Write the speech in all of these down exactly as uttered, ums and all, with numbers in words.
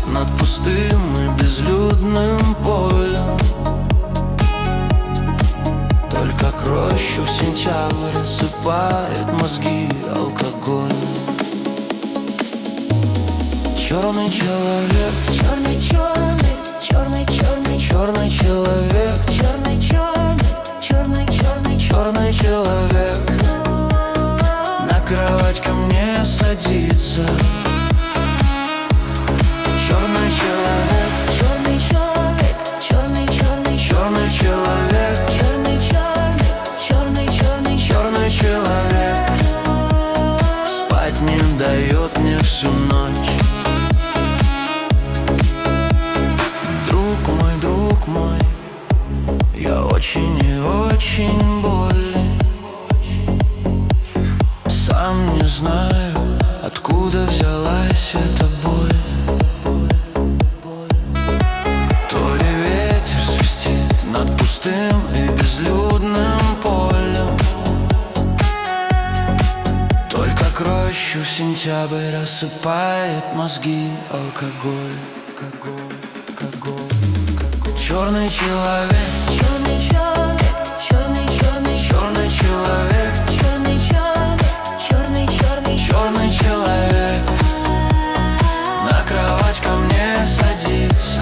над пустым и безлюдным полем. Только к рощу в сентябрь осыпает мозги алкоголь. Черный человек, Черный, черный, черный, черный, черный человек, черный, черный, черный, черный, черный человек на кровать ко мне садится. Черный человек, черный человек, черный, черный, черный человек, черный, черный, черный, черный, черный человек спать не дает мне всю ночь. Друг мой, друг мой, я очень и очень болен. Сам не знаю, откуда взялась эта боль. То ли ветер свистит над пустым и безлюдным полем. Только к рощу в сентябрь рассыпает мозги алкоголь, алкоголь, алкоголь, алкоголь. Черный человек, черный человек, черный, черный, черный человек, черный человек, черный, черный, черный человек на кровать ко мне садится.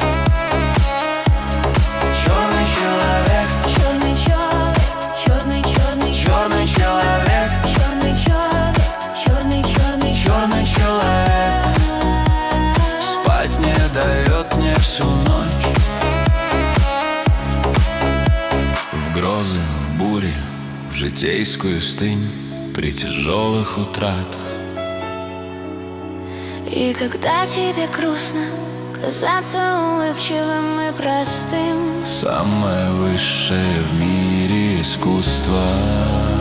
Черный человек, черный человек, черный, черный, черный человек, черный человек, черный, черный, черный человек спать не дает мне всю ночь. В грозы, в бури, в житейскую стынь, при тяжелых утратах. И когда тебе грустно, казаться улыбчивым и простым, Самое высшее в мире искусство